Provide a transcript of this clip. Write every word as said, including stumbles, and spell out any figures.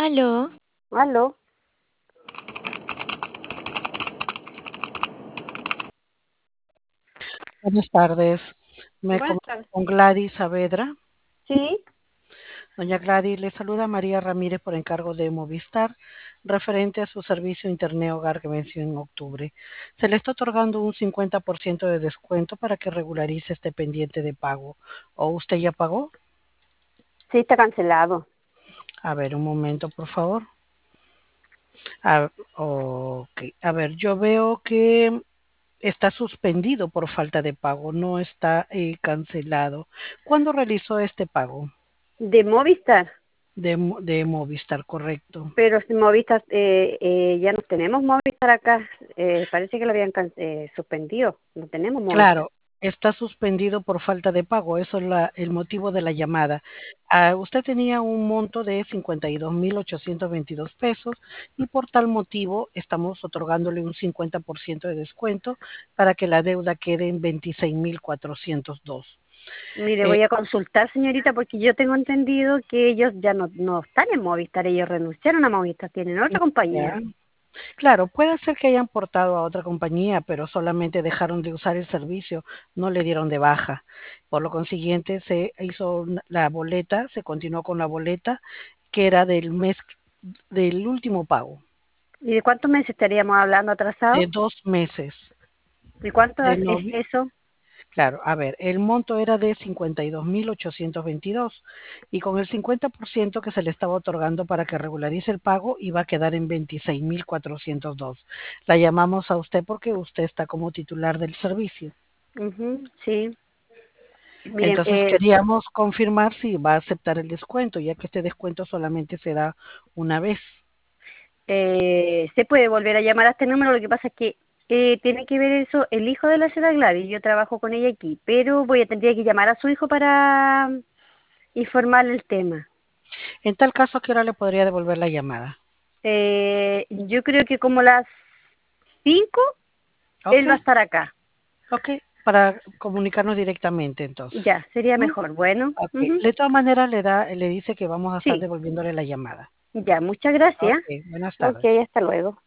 Aló, Aló, Buenas tardes. Me buenas comunico tardes. con Gladys Saavedra. Sí, Doña Gladys, le saluda María Ramírez por encargo de Movistar, referente a su servicio Internet Hogar que venció en octubre. Se le está otorgando un cincuenta por ciento de descuento para que regularice este pendiente de pago. ¿O usted ya pagó? sí está cancelado. A ver, un momento, por favor. A, ok. A ver, yo veo que está suspendido por falta de pago, no está eh, cancelado. ¿Cuándo realizó este pago? De Movistar, De, Mo- de Movistar, correcto. pero si Movistar, eh, eh, ya no tenemos Movistar acá. Eh, parece que lo habían can- eh, suspendido. No tenemos Movistar. Claro, está suspendido por falta de pago. Eso es la- el motivo de la llamada. Ah, usted tenía un monto de cincuenta y dos mil ochocientos veintidós pesos y por tal motivo estamos otorgándole un cincuenta por ciento de descuento para que la deuda quede en veintiséis mil cuatrocientos dos. Mire, Eh, voy a consultar, señorita, porque yo tengo entendido que ellos ya no, no están en Movistar. Ellos renunciaron a Movistar, tienen otra ya. compañía. Claro, puede ser que hayan portado a otra compañía, pero solamente dejaron de usar el servicio, no le dieron de baja. Por lo consiguiente, se hizo una- la boleta, se continuó con la boleta que era del mes del último pago, ¿Y de cuántos meses estaríamos hablando de atrasados? dos meses. ¿Y cuánto De es novi- eso? claro, a ver, el monto era de cincuenta y dos mil ochocientos veintidós y con el cincuenta por ciento que se le estaba otorgando para que regularice el pago iba a quedar en veintiséis mil cuatrocientos dos. La llamamos a usted porque usted está como titular del servicio. Ujú, sí. Miren, Entonces eh, queríamos confirmar si va a aceptar el descuento, ya que este descuento solamente se da una vez. Eh, se puede volver a llamar a este número, lo que pasa es que eh, tiene que ver eso el hijo de la señora Gladys, yo trabajo con ella aquí, pero voy a tendría que llamar a su hijo para mm, informarle el tema. En tal caso, ¿a qué hora le podría devolver la llamada? Eh, yo creo que como las cinco Ok, él va a estar acá. ok, para comunicarnos directamente entonces. Ya, sería ¿Mm? mejor. Bueno, Ok, ujú, de todas maneras le da, le dice que vamos a estar sí, devolviéndole la llamada. ya, muchas gracias. Ok, buenas Ok, tardes. hasta luego.